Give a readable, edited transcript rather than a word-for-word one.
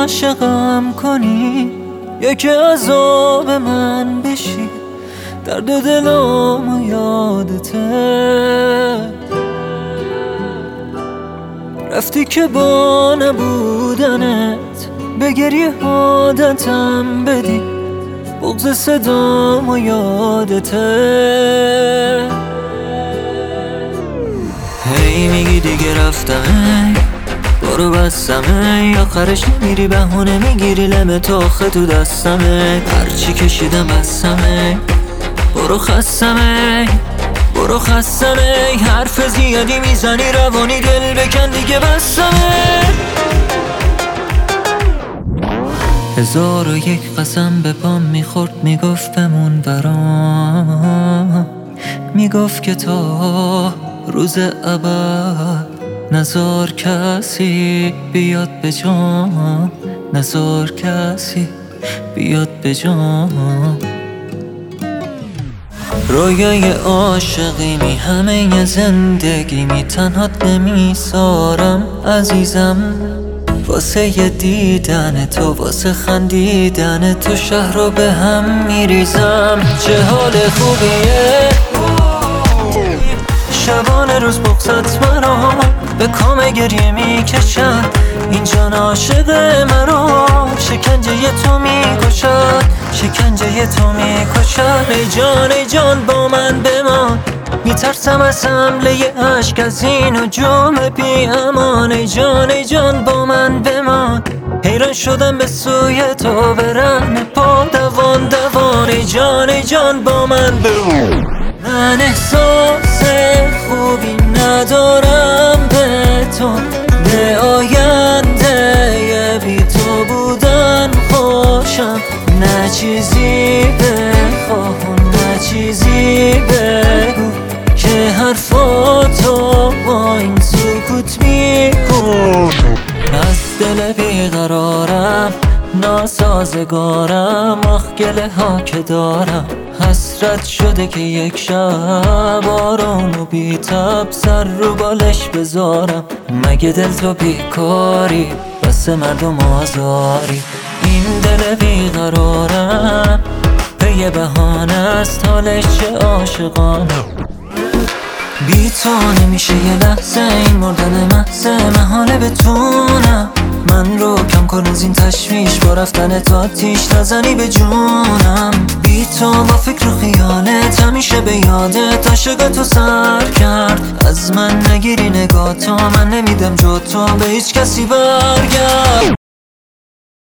عاشقم کنی یا که عذاب من بشی، درد دلم یادته. رفتی که با نبودنت به گریه عادتم بدی، بغض صدام یادته. هی میگی دیگه رفتم، برو بستمه، آخرش میری بهونه میگیری لم تاخه تو دستمه. هرچی کشیدم بستمه، برو خستمه، برو خستمه. حرف زیادی میزنی روانی دل بکن دیگه بستمه. 1001 قسم به پام میخورد میگفت بمون برام، میگفت که تا روز ابد نذار کسی بیاد به جام، نذار کسی بیاد به جام. رویای عاشقیمی همه زندگیمی، تنهات نمیسارم عزیزم. واسه دیدن تو، واسه خندیدن تو، شهر رو به هم میریزم. چه حال خوبیه شبانه روز بغضت مرا به کام گریه میکشد. این جان عاشق مرا شکنجه تو میکشد، شکنجه تو میکشد. ای جان ای جان با من بمان، میترسم از حمله عشق از این هجوم بی امان. ای جان ای جان با من بمان، حیران شدم به سوی تو برم پا دوان دوان. ای جان ای جان با من بمان، من احساس خوبی ندارم به تو، به آینده بی تو بودن خوشم. نه چیزی بخواه نه چیزی بگو که حرفاتو با این سکوت میکن. از دل بیقرارم ناسازگارم، آخ گله ها که دارم. حسرت شده که یک شب آروم و بی تب سر رو بالش بذارم. مگه دل تو بیکاری بس مردم آزاری؟ این دل بیقرارم به یه بهانه است، حالش چه عاشقانه. بی تو نمیشه یه لحظه، این مردن محضه محاله بتونم. من رو کم کن از این تشویش، با رفتن تا آتیش نزنی به جونم. بی تو با فکر و خیالت همیشه به یادت عاشقتو سر کرد. از من نگیری نگاه تو، من نمیدم جو تو به هیچ کسی برگرد.